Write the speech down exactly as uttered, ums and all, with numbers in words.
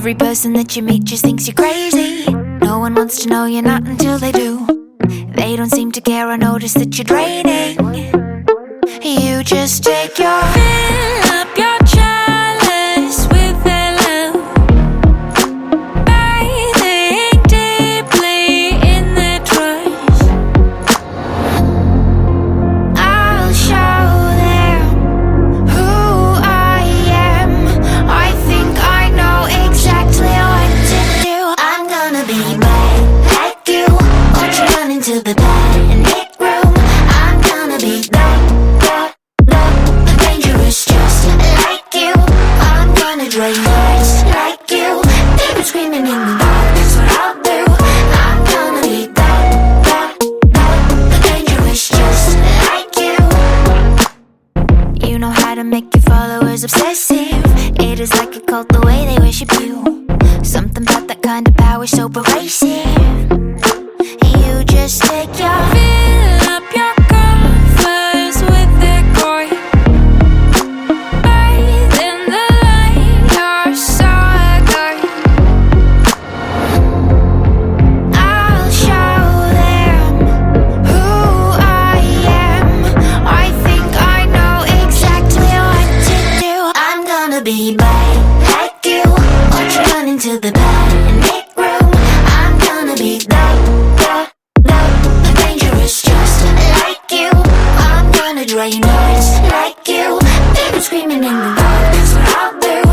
Every person that you meet just thinks you're crazy. No one wants to know you're not until they do. They don't seem to care or notice that you're draining. You just take your fill up your chalice with their love, bathing deeply in their trust. I'll show them who I am. I think I know exactly what to do. I'm gonna be bad like you. Watch you run into the panic room. I'm gonna be that, that, that dangerous, just like you. I'm gonna drive nuts like you. Demons screaming in the dark, that's what I'll do. I'm gonna be that, that, that dangerous, just like you. You know how to make your followers obsessive. It is like a cult the way they worship you. Something about that kind of power so pervasive. You just take your fill up your coffers with their glory, bathe in the light, you're so ugly. I'll show them who I am. I think I know exactly what to do. I'm gonna be bad like you. Watch you run into the panic room. I'm gonna be that, that, that dangerous, just like you. I'm gonna drive you nuts like you. Demons screaming in the dark, that's what I'll do.